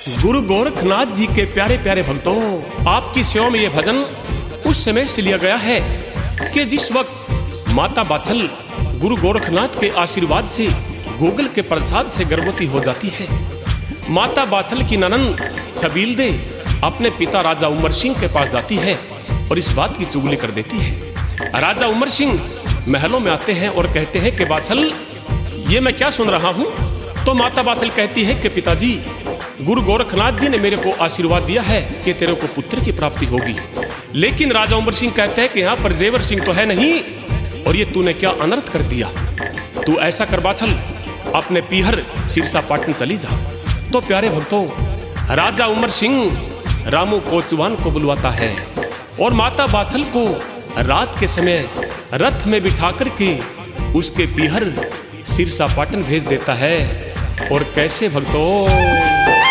गुरु गोरखनाथ जी के प्यारे प्यारे भक्तों, आपकी सेवा में यह भजन उस समय से लिया गया है कि जिस वक्त माता बाछल गुरु गोरखनाथ के आशीर्वाद से, गूगल के प्रसाद से गर्भवती हो जाती है। माता बाछल की ननंद छबील दे अपने पिता राजा उमर सिंह के पास जाती है और इस बात की चुगली कर देती है। राजा उमर सिंह महलों में आते हैं और कहते हैं कि बाछल, ये मैं क्या सुन रहा हूँ? तो माता बाछल कहती है कि पिताजी, गुरु गोरखनाथ जी ने मेरे को आशीर्वाद दिया है कि तेरे को पुत्र की प्राप्ति होगी। लेकिन राजा उमर सिंह कहते हैं कि यहाँ पर जेवर सिंह तो है नहीं, और ये तूने क्या अनर्थ कर दिया। तू ऐसा कर बाछल, अपने पीहर सिरसा पाटन चली जा। तो प्यारे भक्तों, राजा उमर सिंह रामू कोचवान को बुलवाता है और माता बाछल को रात के समय रथ में बिठा करके उसके पीहर सिरसा पाटन भेज देता है। और कैसे भक्तों,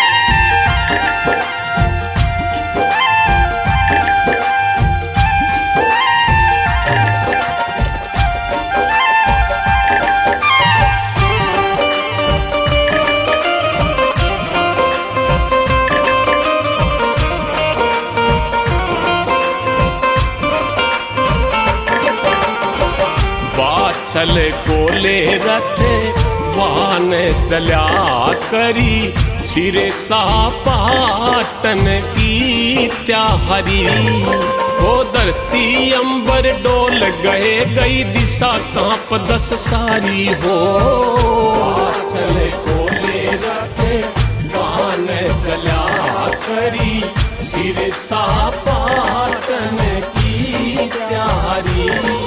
बाछल को ले रथ वान चल्या करी, सिरसा पाटन की त्याहरी। वो धरती अंबर डोल गए, गई दिशा कांप दस सारी हो। बाछल को ले रथ वान चल्या करी, सिरसा पाटन की त्याहरी।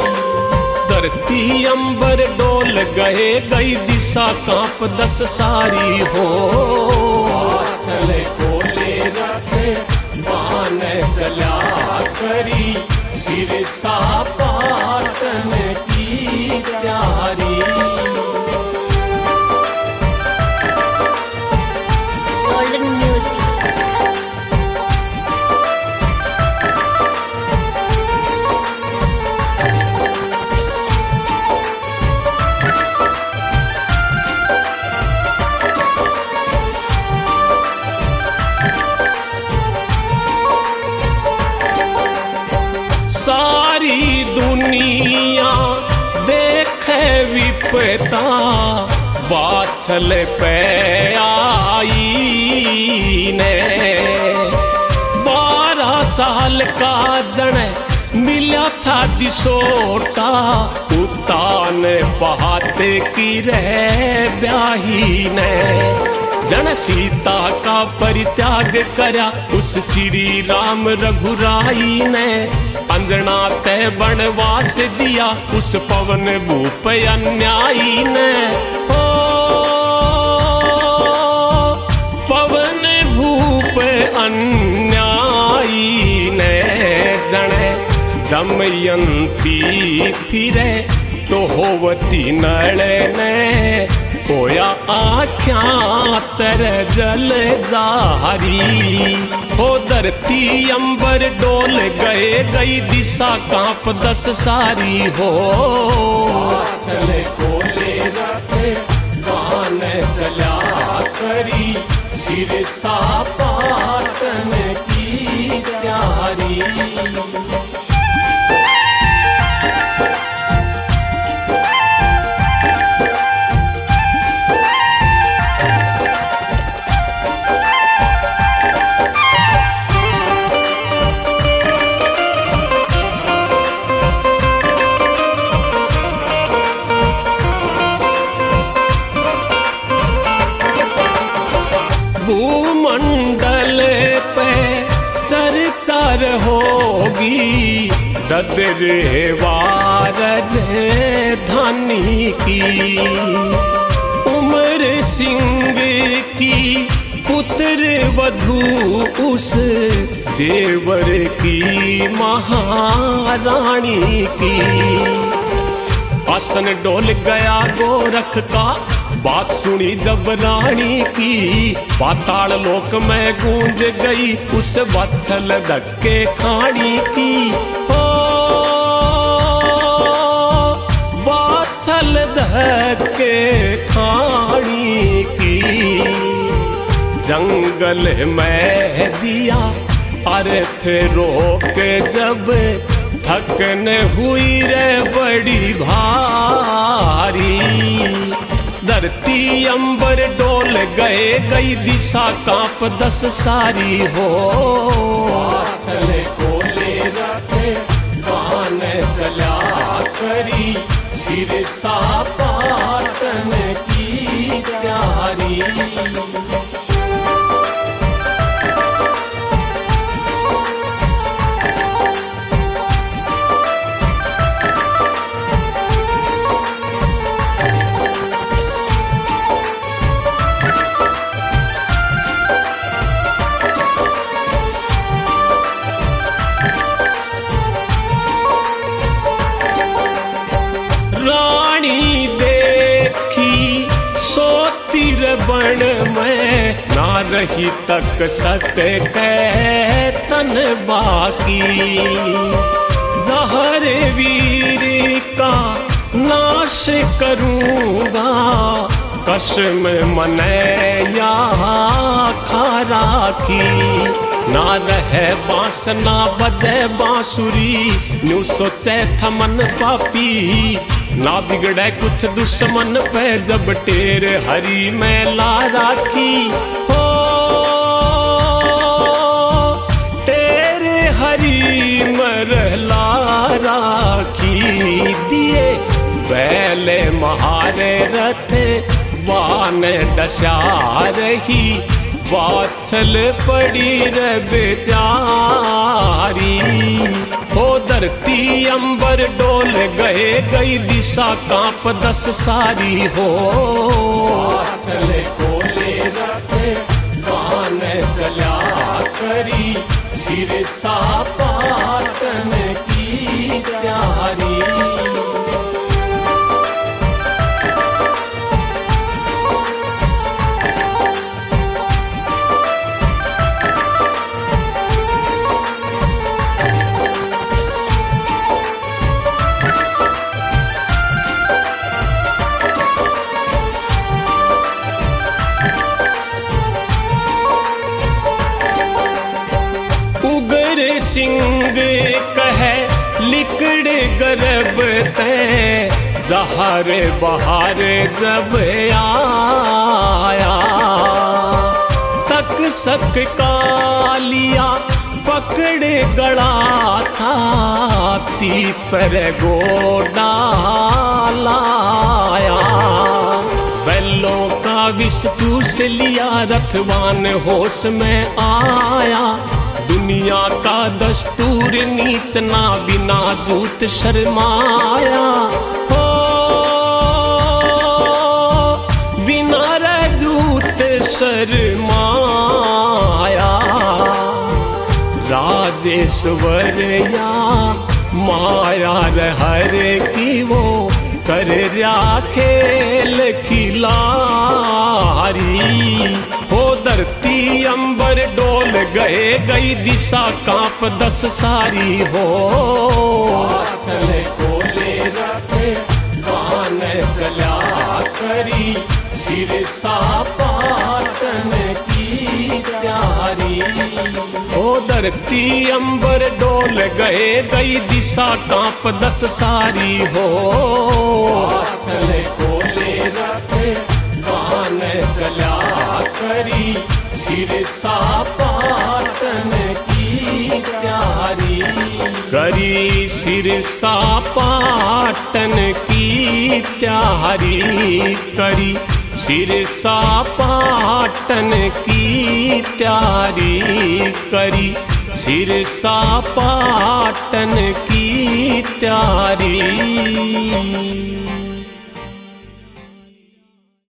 धरती अंबर डोल गए, गई दिशा कांप दस सारी हो। बाछल को ले रथ वान चल्या करी, सिरसा पाटन की त्यारी। Golden music. सारी दुनिया देखे विपता, बाछल पे आई ने। 12 साल का जन मिला था दिसोटा, उतान बहाते की रह ब्याही ने। जन सीता का परित्याग करया, उस श्री राम रघुराई ने। अंजना ते वनवास दिया, उस पवन भूप अन्यायी ने। ओ पवन भूप अन्यायी ने। जने दमयंती फिरे तो होवती नल ने। होया आख्या तर जल जारी, हो धरती अंबर डोल गए, गई दिशा कांप दस सारी हो। बाछल को ले रथ वान चल्या करी, सिरसा पाटन की त्यारी। भूमंडल पे चर्चा होगी, ददरे वारज धानी की। उमर सिंह की पुत्र वधू, उस जेवर की महारानी की। आसन डोल गया गोरख का, बात सुनी जब रानी की। पाताल लोक में गूंज गई, उस बाछल धक्के खानी की। ओ बाछल धक्के खानी की। जंगल में दिया अर्थ रोक जब थकन हुई रे बड़ी भारी। धरती अंबर डोल गए गई दिशा कांप दस सारी हो। चले कोले रखे कान चला करी सिरसा पाटन की तैयारी। रानी देखी सोती रे बन में ना रही तक सके तन बाकी। जहर वीर का नाश करूँगा कसम मने या खा राखी। ना रहे बांस ना बजे बांसुरी न्यू सोचे थमन पापी। ना बिगड़े कुछ दुश्मन पे जब टेर हरी में ला राखी हो। टेर हरी मरला राखी दिए बैले महारे रथे वान डशा रही। वात्सल पड़ी रे बेचारी हो। धरती अंबर डोल गए गई दिशा कांप दस सारी हो। चले कोले रखे कान चला करी सिरसा पाटन की तैयारी। सिंह कहे लिकड़े गर्भ ते जहर बहार जब आया। तक सक कालिया पकड़े गड़ा छाती पर गोडा लाया। बैलों का विष चूस लिया रथवान होश में आया। दुनिया का दस्तूर नीचना बिना जूत शर्माया हो। बिना जूत शर्माया राजेश्वर या माया हर की वो कर रहा खेल खिलारी हो। धरती अंबर डोल गए गई दिशा कांप दस सारी हो। चले कोले रखे कान चला करी सिरसा पाटन की तैयारी हो। धरती अंबर डोल गए गई दिशा कांप दस सारी हो। चले कोले रखे कान चला करी सिरसा पाटन की तैयारी। करी सिरसा पाटन की तैयारी। करी सिरसा पाटन की तैयारी। करी सिरसा पाटन की तैयारी।